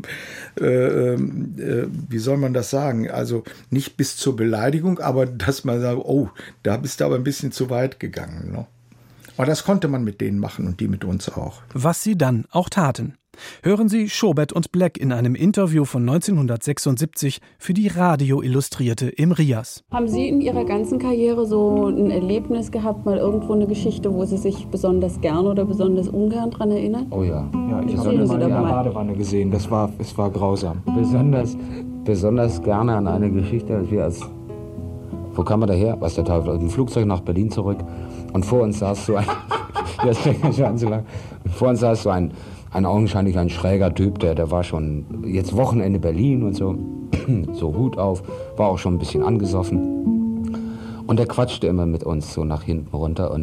wie soll man das sagen? Also nicht bis zur Beleidigung, aber dass man sagt, oh, da bist du aber ein bisschen zu weit gegangen, ne? Aber das konnte man mit denen machen und die mit uns auch. Was sie dann auch taten. Hören Sie Schobert und Black in einem Interview von 1976 für die Radio Illustrierte im Rias. Haben Sie in Ihrer ganzen Karriere so ein Erlebnis gehabt, mal irgendwo eine Geschichte, wo Sie sich besonders gern oder besonders ungern dran erinnern? Oh ja. Ja, ich habe mal in der Badewanne gesehen. Es war grausam. Besonders gerne an eine Geschichte, als wir wo kam er daher? Was der Teufel? Aus dem Flugzeug nach Berlin zurück. Und vor uns saß so ein, das ist schon so lang. Vor uns saß so ein augenscheinlich ein schräger Typ, der war schon jetzt Wochenende Berlin und so, so Hut auf, war auch schon ein bisschen angesoffen. Und der quatschte immer mit uns so nach hinten runter und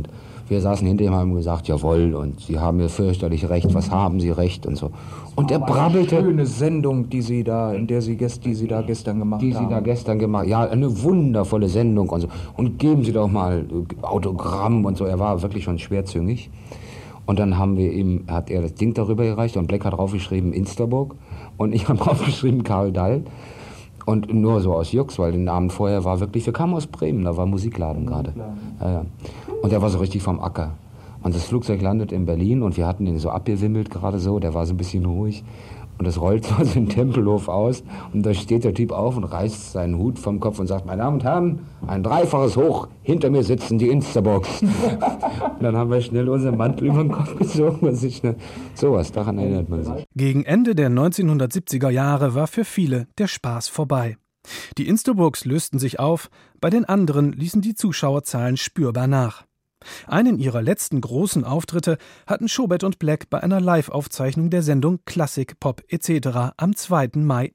Wir saßen hinter ihm und haben gesagt, jawohl, und Sie haben ja fürchterlich recht, was haben Sie recht und so. Und er brabbelte. Eine schöne Sendung, die Sie da gestern gemacht haben. Ja, eine wundervolle Sendung und so. Und geben Sie doch mal Autogramm und so. Er war wirklich schon schwerzüngig. Und dann hat er das Ding darüber gereicht und Black hat draufgeschrieben Insterburg und ich habe draufgeschrieben Karl Dall. Und nur so aus Jux, weil den Abend vorher wir kamen aus Bremen, da war Musikladen gerade. Ja. Und der war so richtig vom Acker. Und das Flugzeug landet in Berlin und wir hatten ihn so abgewimmelt gerade so, der war so ein bisschen ruhig. Und es rollt so den Tempelhof aus und da steht der Typ auf und reißt seinen Hut vom Kopf und sagt, meine Damen und Herren, ein dreifaches Hoch, hinter mir sitzen die Instabox. Und dann haben wir schnell unseren Mantel über den Kopf gezogen und sich sowas, daran erinnert man sich. Gegen Ende der 1970er Jahre war für viele der Spaß vorbei. Die Instabox lösten sich auf, bei den anderen ließen die Zuschauerzahlen spürbar nach. Einen ihrer letzten großen Auftritte hatten Schobert und Black bei einer Live-Aufzeichnung der Sendung Klassik, Pop etc. am 2. Mai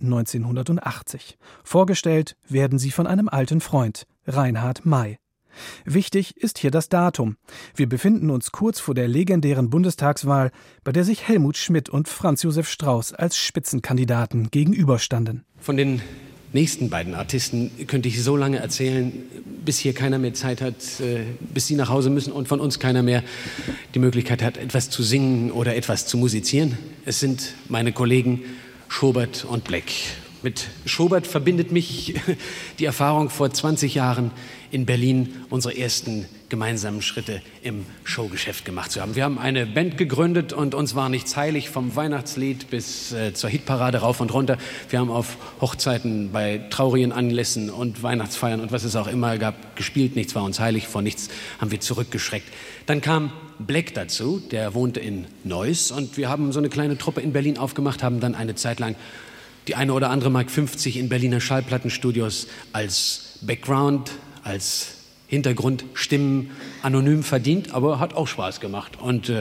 1980. Vorgestellt werden sie von einem alten Freund, Reinhard May. Wichtig ist hier das Datum. Wir befinden uns kurz vor der legendären Bundestagswahl, bei der sich Helmut Schmidt und Franz Josef Strauß als Spitzenkandidaten gegenüberstanden. Von den nächsten beiden Artisten könnte ich so lange erzählen, bis hier keiner mehr Zeit hat, bis sie nach Hause müssen und von uns keiner mehr die Möglichkeit hat, etwas zu singen oder etwas zu musizieren. Es sind meine Kollegen Schobert und Black. Mit Schobert verbindet mich die Erfahrung, vor 20 Jahren in Berlin unsere ersten gemeinsamen Schritte im Showgeschäft gemacht zu haben. Wir haben eine Band gegründet und uns war nichts heilig, vom Weihnachtslied bis zur Hitparade rauf und runter. Wir haben auf Hochzeiten, bei traurigen Anlässen und Weihnachtsfeiern und was es auch immer gab, gespielt. Nichts war uns heilig, vor nichts haben wir zurückgeschreckt. Dann kam Black dazu, der wohnte in Neuss und wir haben so eine kleine Truppe in Berlin aufgemacht, haben dann eine Zeit lang die eine oder andere Mark 50 in Berliner Schallplattenstudios als Background, als Hintergrundstimmen anonym verdient, aber hat auch Spaß gemacht. Und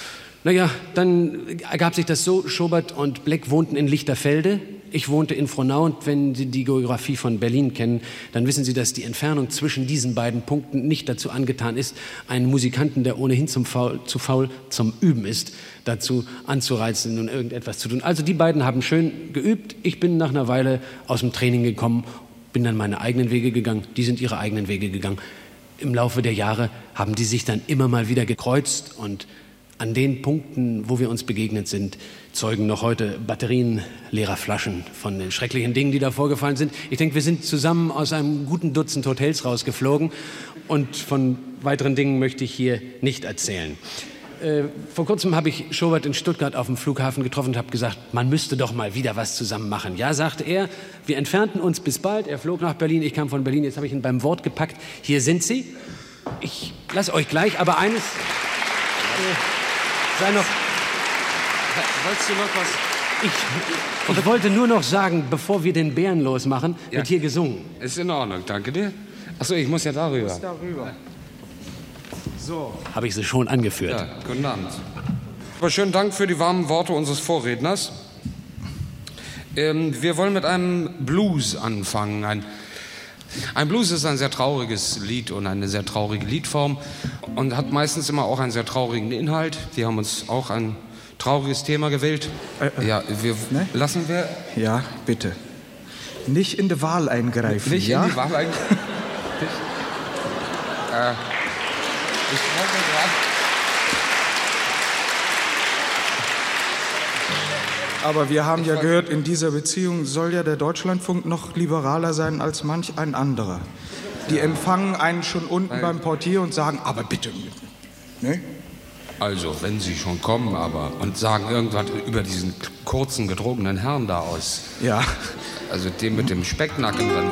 dann ergab sich das so, Schobert und Black wohnten in Lichterfelde, ich wohnte in Frohnau und wenn Sie die Geografie von Berlin kennen, dann wissen Sie, dass die Entfernung zwischen diesen beiden Punkten nicht dazu angetan ist, einen Musikanten, der ohnehin zu faul zum Üben ist, dazu anzureizen und irgendetwas zu tun. Also die beiden haben schön geübt, ich bin nach einer Weile aus dem Training gekommen, bin dann meine eigenen Wege gegangen, die sind ihre eigenen Wege gegangen. Im Laufe der Jahre haben die sich dann immer mal wieder gekreuzt und an den Punkten, wo wir uns begegnet sind, zeugen noch heute Batterien leerer Flaschen von den schrecklichen Dingen, die da vorgefallen sind. Ich denke, wir sind zusammen aus einem guten Dutzend Hotels rausgeflogen und von weiteren Dingen möchte ich hier nicht erzählen. Vor kurzem habe ich Schobert in Stuttgart auf dem Flughafen getroffen und habe gesagt, man müsste doch mal wieder was zusammen machen. Ja, sagte er, wir entfernten uns bis bald. Er flog nach Berlin, ich kam von Berlin, jetzt habe ich ihn beim Wort gepackt. Hier sind Sie. Ich lasse euch gleich, aber eines sei noch... Wolltest du noch was? Ich wollte nur noch sagen, bevor wir den Bären losmachen, wird hier gesungen. Ist in Ordnung, danke dir. Achso, ich muss ja darüber. So. Habe ich sie schon angeführt. Ja, guten Abend. Aber schönen Dank für die warmen Worte unseres Vorredners. Wir wollen mit einem Blues anfangen. Ein Blues ist ein sehr trauriges Lied und eine sehr traurige Liedform und hat meistens immer auch einen sehr traurigen Inhalt. Wir haben uns auch ein trauriges Thema gewählt. Lassen wir... Ja, bitte. Nicht in die Wahl eingreifen. Nicht in die Wahl eingreifen. Ich wollte gerade... Aber wir haben ja gehört, in dieser Beziehung soll ja der Deutschlandfunk noch liberaler sein als manch ein anderer. Die empfangen einen schon unten beim Portier und sagen, aber bitte. Ne? Also, wenn Sie schon kommen, und sagen irgendwas über diesen kurzen, gedrungenen Herrn da aus. Ja. Also dem mit dem Specknacken dann.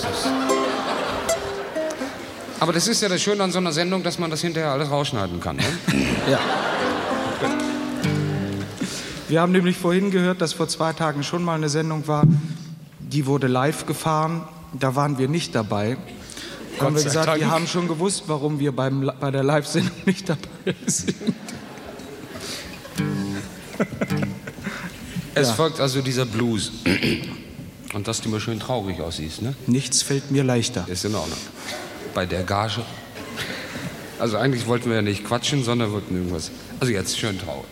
Aber das ist ja das Schöne an so einer Sendung, dass man das hinterher alles rausschneiden kann. Ne? Ja. Wir haben nämlich vorhin gehört, dass vor 2 Tagen schon mal eine Sendung war, die wurde live gefahren, da waren wir nicht dabei. Da haben wir gesagt, wir haben schon gewusst, warum wir bei der Live-Sendung nicht dabei sind. Es folgt also dieser Blues. Und dass du immer schön traurig aussiehst, ne? Nichts fällt mir leichter. Ist in Ordnung. Bei der Gage. Also eigentlich wollten wir ja nicht quatschen, sondern wollten irgendwas. Also jetzt schön traurig.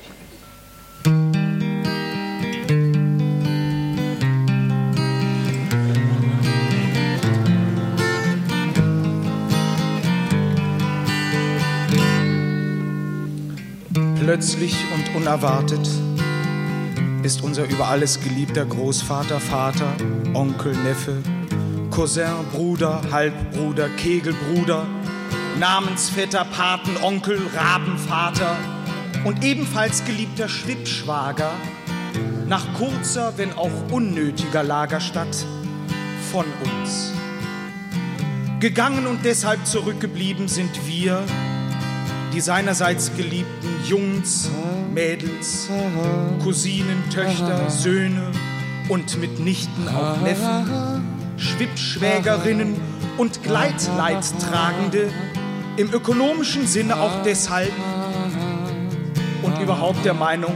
Plötzlich und unerwartet ist unser über alles geliebter Großvater, Vater, Onkel, Neffe, Cousin, Bruder, Halbbruder, Kegelbruder, Namensvetter, Patenonkel, Rabenvater und ebenfalls geliebter Schwippschwager nach kurzer, wenn auch unnötiger Lagerstadt von uns. Gegangen und deshalb zurückgeblieben sind wir, die seinerseits geliebten Jungs, Mädels, Cousinen, Töchter, Söhne und mitnichten auch Neffen, Schwippschwägerinnen und Gleitleidtragende, im ökonomischen Sinne auch deshalb und überhaupt der Meinung,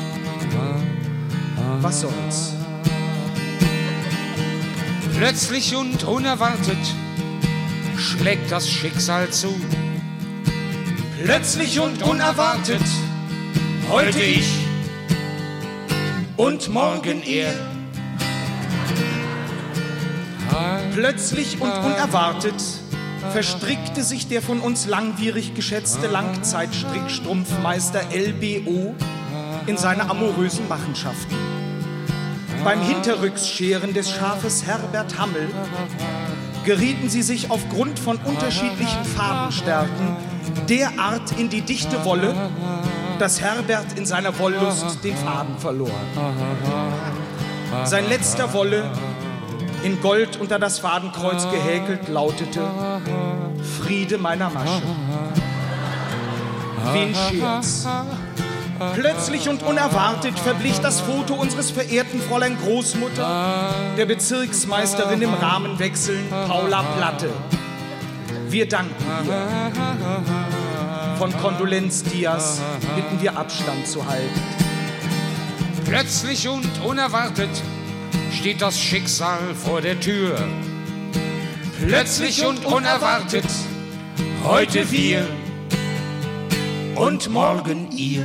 was soll's. Plötzlich und unerwartet schlägt das Schicksal zu. Plötzlich und unerwartet, heute ich und morgen er. Plötzlich und unerwartet verstrickte sich der von uns langwierig geschätzte Langzeitstrickstrumpfmeister LBO in seine amorösen Machenschaften. Beim Hinterrücksscheren des Schafes Herbert Hammel gerieten sie sich aufgrund von unterschiedlichen Farbenstärken derart in die dichte Wolle, dass Herbert in seiner Wollust den Faden verlor. Sein letzter Wolle, in Gold unter das Fadenkreuz gehäkelt, lautete: Friede meiner Masche. Wen schert's? Plötzlich und unerwartet verblich das Foto unseres verehrten Fräulein Großmutter, der Bezirksmeisterin im Rahmenwechseln, Paula Platte. Wir danken ihr. Von Kondolenz Diaz bitten wir Abstand zu halten. Plötzlich und unerwartet steht das Schicksal vor der Tür. Plötzlich und unerwartet, heute wir und morgen ihr.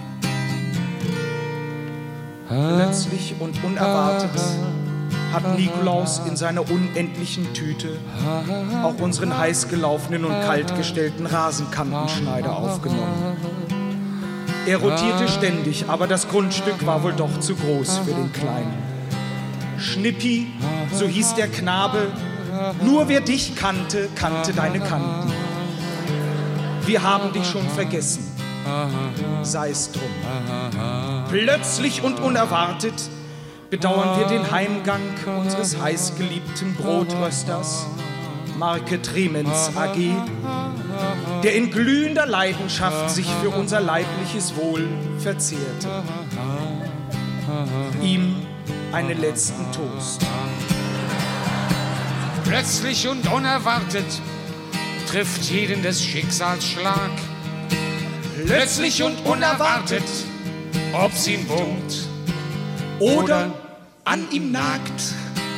Plötzlich und unerwartet hat Nikolaus in seiner unendlichen Tüte auch unseren heiß gelaufenen und kaltgestellten Rasenkantenschneider aufgenommen. Er rotierte ständig, aber das Grundstück war wohl doch zu groß für den Kleinen. Schnippi, so hieß der Knabe, nur wer dich kannte, kannte deine Kanten. Wir haben dich schon vergessen, sei's drum. Plötzlich und unerwartet bedauern wir den Heimgang unseres heißgeliebten Brotrösters, Marke Tremens AG, der in glühender Leidenschaft sich für unser leibliches Wohl verzehrte. Ihm einen letzten Toast. Plötzlich und unerwartet trifft jeden des Schicksals Schlag. Plötzlich und unerwartet, ob's ihn wurmt oder an ihm nagt.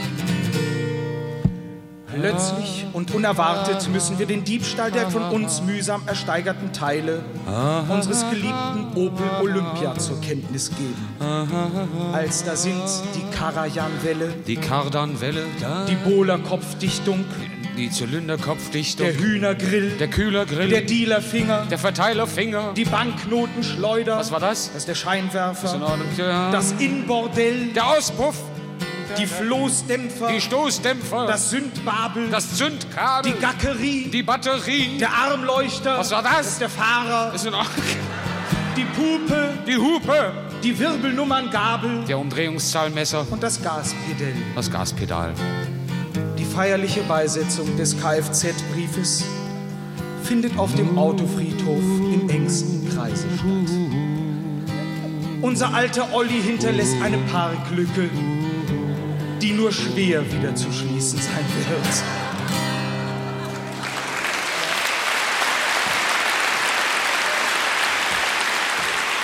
Plötzlich und unerwartet müssen wir den Diebstahl der von uns mühsam ersteigerten Teile unseres geliebten Opel Olympia zur Kenntnis geben. Als da sind die Karajan-Welle, die Kardan-Welle, die Bohler-Kopfdichtung, die Zylinderkopfdichtung, der Hühnergrill, der Kühlergrill, der Dealerfinger, der Verteilerfinger, die Banknotenschleuder, was war das? Das ist der Scheinwerfer, ist in Ordnung, ja. Das Innenbordell, der Auspuff, die Floßdämpfer, die Stoßdämpfer, das Sündbabel, das Zündkabel, die Gackerie, die Batterie, der Armleuchter, was war das? Das ist der Fahrer, ist in Ordnung. Die Pupe, die Hupe, die Wirbelnummerngabel, der Umdrehungszahlmesser und das Gaspedal. Das Gaspedal. Die feierliche Beisetzung des Kfz-Briefes findet auf dem Autofriedhof im engsten Kreise statt. Unser alter Olli hinterlässt eine Parklücke, die nur schwer wieder zu schließen sein wird.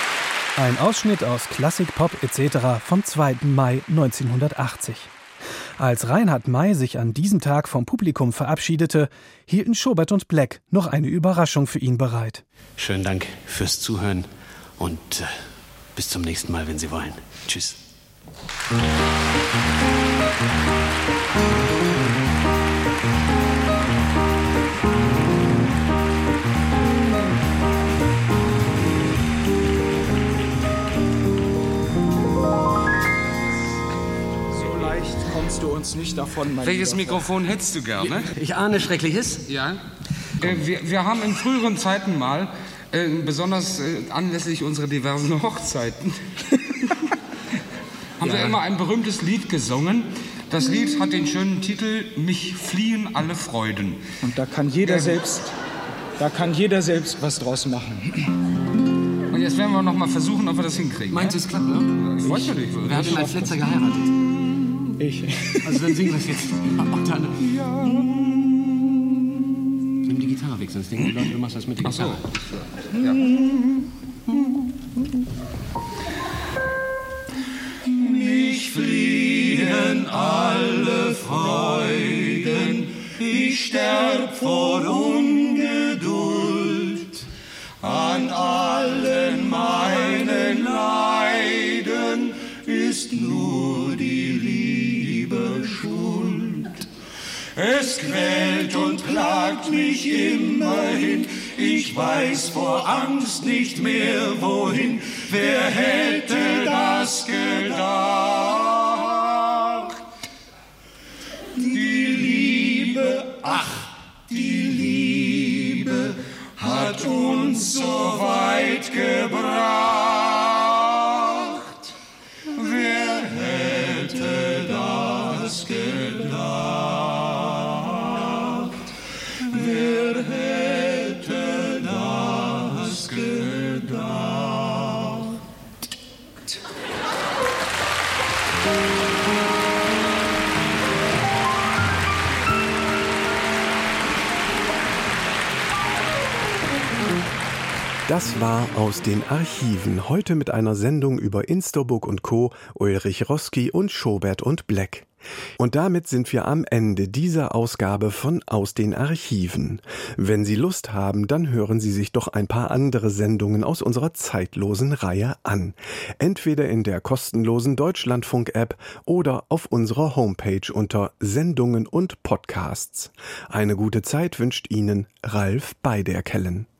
Ein Ausschnitt aus Klassik, Pop etc. vom 2. Mai 1980. Als Reinhard May sich an diesem Tag vom Publikum verabschiedete, hielten Schobert und Black noch eine Überraschung für ihn bereit. Schönen Dank fürs Zuhören und bis zum nächsten Mal, wenn Sie wollen. Tschüss. Kommst du uns nicht davon, mein Welches Lieber. Mikrofon hättest du gerne? Ich ahne Schreckliches. Ja. Wir haben in früheren Zeiten mal, besonders anlässlich unserer diversen Hochzeiten, haben wir immer ein berühmtes Lied gesungen. Das Lied hat den schönen Titel »Mich fliehen alle Freuden«. Und da kann jeder selbst was draus machen. Und jetzt werden wir noch mal versuchen, ob wir das hinkriegen. Meinst du, es klappt, ne? Ich weiß ja nicht. Wer hat denn als letzter geheiratet? Ich. Also dann singen wir es jetzt. Nimm die Gitarre weg, sonst denken die Leute, du machst das mit der Gitarre. Ach so. Ja. Mich fliehen alle Freuden, ich sterb vor Ungeduld. An allen meinen Leiden ist nur die Liebe schuld. Es quält und plagt mich immerhin, ich weiß vor Angst nicht mehr wohin. Wer hätte das gedacht? Die Liebe, ach, die Liebe hat uns so weit gebracht. Wer hätte das gedacht? Wer hätte das gedacht? Das war aus den Archiven. Heute mit einer Sendung über Insterburg und Co., Ulrich Roski und Schobert und Black. Und damit sind wir am Ende dieser Ausgabe von Aus den Archiven. Wenn Sie Lust haben, dann hören Sie sich doch ein paar andere Sendungen aus unserer zeitlosen Reihe an. Entweder in der kostenlosen Deutschlandfunk-App oder auf unserer Homepage unter Sendungen und Podcasts. Eine gute Zeit wünscht Ihnen Ralf Beiderkellen.